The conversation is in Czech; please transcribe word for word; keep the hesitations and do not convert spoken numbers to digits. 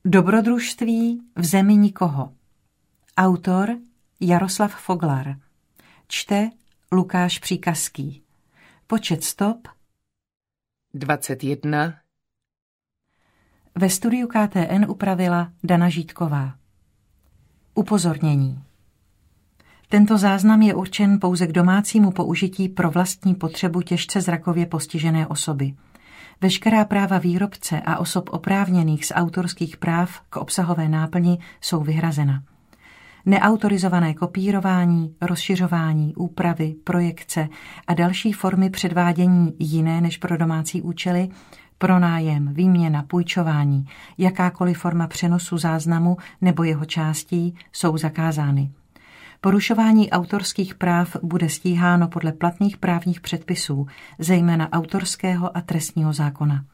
Dobrodružství v zemi nikoho. Autor Jaroslav Foglar. Čte Lukáš Příkazský. Počet stop dvacet jedna. Ve studiu K T N upravila Dana Žítková. Upozornění. Tento záznam je určen pouze k domácímu použití pro vlastní potřebu těžce zrakově postižené osoby. Veškerá práva výrobce a osob oprávněných z autorských práv k obsahové náplni jsou vyhrazena. Neautorizované kopírování, rozšiřování, úpravy, projekce a další formy předvádění jiné než pro domácí účely, pronájem, výměna, půjčování, jakákoliv forma přenosu záznamu nebo jeho částí jsou zakázány. Porušování autorských práv bude stíháno podle platných právních předpisů, zejména autorského a trestního zákona.